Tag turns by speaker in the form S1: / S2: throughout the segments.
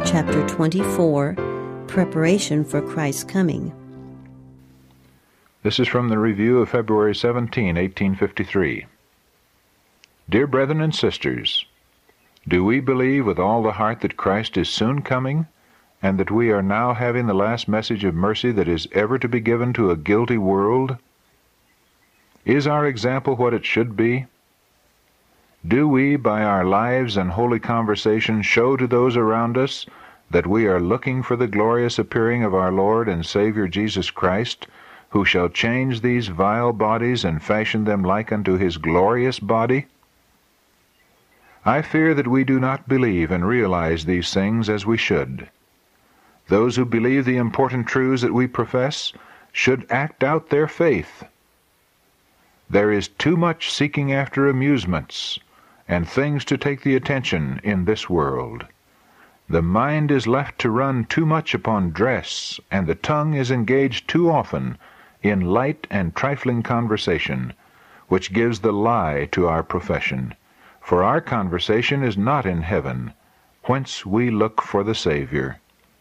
S1: Chapter 24, Preparation for Christ's Coming.
S2: This is from the review of February 17, 1853. Dear brethren and sisters, do we believe with all the heart that Christ is soon coming, and that we are now having the last message of mercy that is ever to be given to a guilty world? Is our example what it should be? Do we, by our lives and holy conversation, show to those around us that we are looking for the glorious appearing of our Lord and Savior Jesus Christ, who shall change these vile bodies and fashion them like unto his glorious body? I fear that we do not believe and realize these things as we should. Those who believe the important truths that we profess should act out their faith. There is too much seeking after amusements and things to take the attention in this world. The mind is left to run too much upon dress, and the tongue is engaged too often in light and trifling conversation, which gives the lie to our profession. For our conversation is not in heaven, whence we look for the Savior.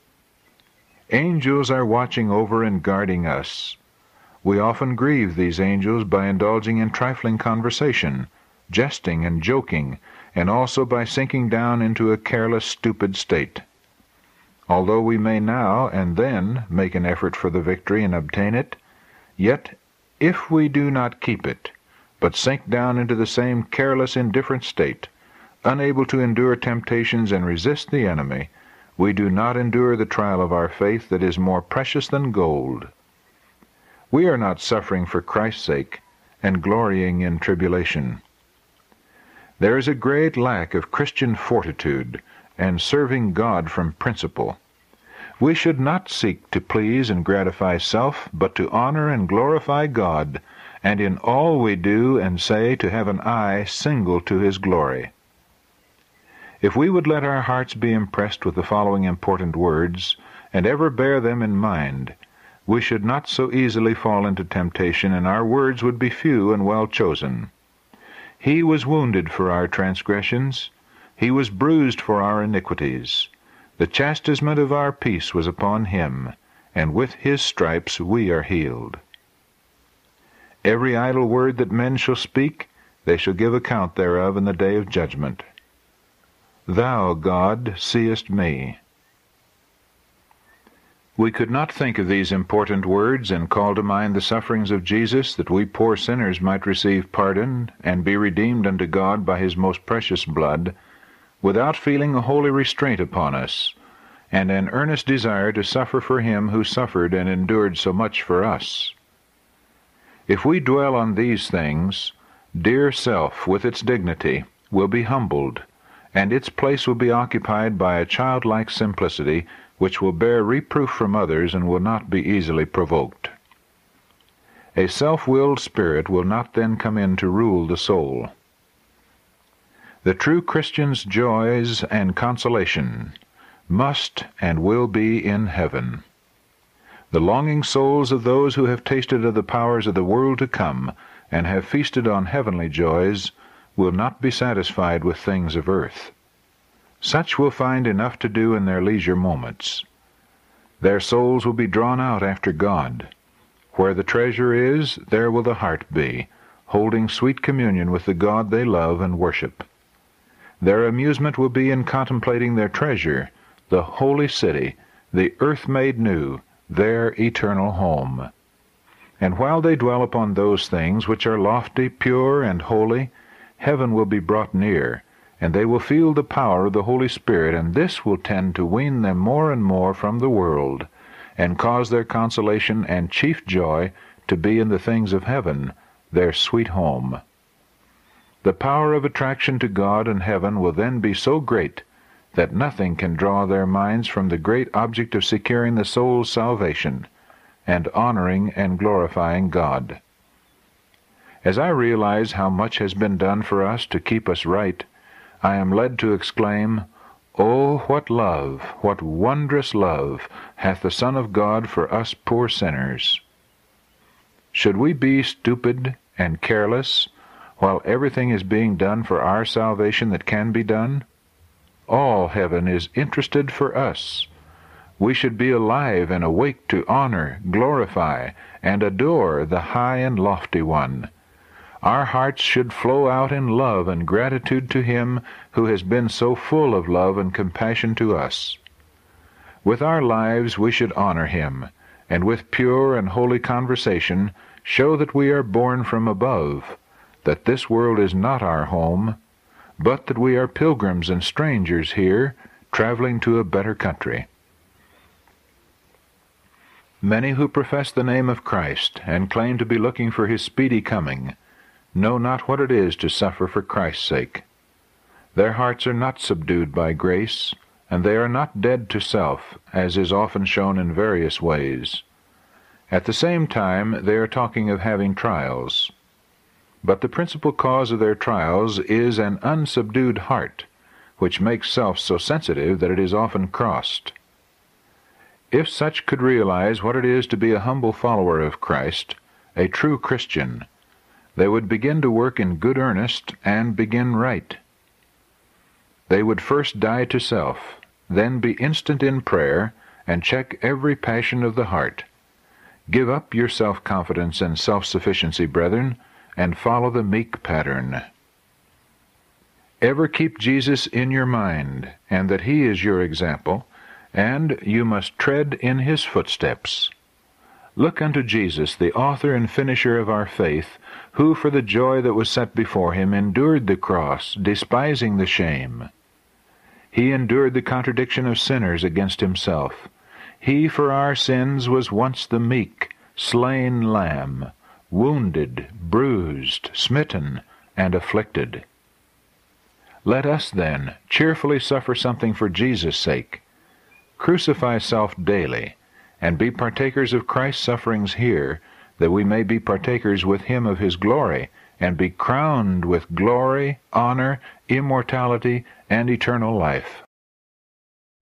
S2: Angels are watching over and guarding us. We often grieve these angels by indulging in trifling conversation, jesting and joking, and also by sinking down into a careless, stupid state. Although we may now and then make an effort for the victory and obtain it, yet if we do not keep it, but sink down into the same careless, indifferent state, unable to endure temptations and resist the enemy, we do not endure the trial of our faith that is more precious than gold. We are not suffering for Christ's sake and glorying in tribulation. There is a great lack of Christian fortitude and serving God from principle. We should not seek to please and gratify self, but to honor and glorify God, and in all we do and say to have an eye single to his glory. If we would let our hearts be impressed with the following important words, and ever bear them in mind, we should not so easily fall into temptation, and our words would be few and well chosen. He was wounded for our transgressions, he was bruised for our iniquities. The chastisement of our peace was upon him, and with his stripes we are healed. Every idle word that men shall speak, they shall give account thereof in the day of judgment. Thou, God, seest me. We could not think of these important words and call to mind the sufferings of Jesus, that we poor sinners might receive pardon and be redeemed unto God by his most precious blood, without feeling a holy restraint upon us, and an earnest desire to suffer for him who suffered and endured so much for us. If we dwell on these things, dear self with its dignity will be humbled, and its place will be occupied by a childlike simplicity which will bear reproof from others and will not be easily provoked. A self-willed spirit will not then come in to rule the soul. The true Christian's joys and consolation must and will be in heaven. The longing souls of those who have tasted of the powers of the world to come and have feasted on heavenly joys will not be satisfied with things of earth. Such will find enough to do in their leisure moments. Their souls will be drawn out after God. Where the treasure is, there will the heart be, holding sweet communion with the God they love and worship. Their amusement will be in contemplating their treasure, the holy city, the earth made new, their eternal home. And while they dwell upon those things which are lofty, pure, and holy, heaven will be brought near, and they will feel the power of the Holy Spirit, and this will tend to wean them more and more from the world, and cause their consolation and chief joy to be in the things of heaven, their sweet home. The power of attraction to God and heaven will then be so great that nothing can draw their minds from the great object of securing the soul's salvation, and honoring and glorifying God. As I realize how much has been done for us to keep us right, I am led to exclaim, "Oh, what love, what wondrous love, hath the Son of God for us poor sinners!" Should we be stupid and careless, while everything is being done for our salvation that can be done? All heaven is interested for us. We should be alive and awake to honor, glorify, and adore the high and lofty one. Our hearts should flow out in love and gratitude to Him who has been so full of love and compassion to us. With our lives we should honor Him, and with pure and holy conversation show that we are born from above, that this world is not our home, but that we are pilgrims and strangers here, traveling to a better country. Many who profess the name of Christ and claim to be looking for His speedy coming know not what it is to suffer for Christ's sake. Their hearts are not subdued by grace, and they are not dead to self, as is often shown in various ways. At the same time, they are talking of having trials. But the principal cause of their trials is an unsubdued heart, which makes self so sensitive that it is often crossed. If such could realize what it is to be a humble follower of Christ, a true Christian, they would begin to work in good earnest and begin right. They would first die to self, then be instant in prayer, and check every passion of the heart. Give up your self-confidence and self-sufficiency, brethren, and follow the meek pattern. Ever keep Jesus in your mind, and that He is your example, and you must tread in His footsteps. Look unto Jesus, the author and finisher of our faith, who for the joy that was set before Him endured the cross, despising the shame. He endured the contradiction of sinners against Himself. He for our sins was once the meek, slain lamb, wounded, bruised, smitten, and afflicted. Let us, then, cheerfully suffer something for Jesus' sake. Crucify self daily, and be partakers of Christ's sufferings here, that we may be partakers with Him of His glory, and be crowned with glory, honor, immortality, and eternal life.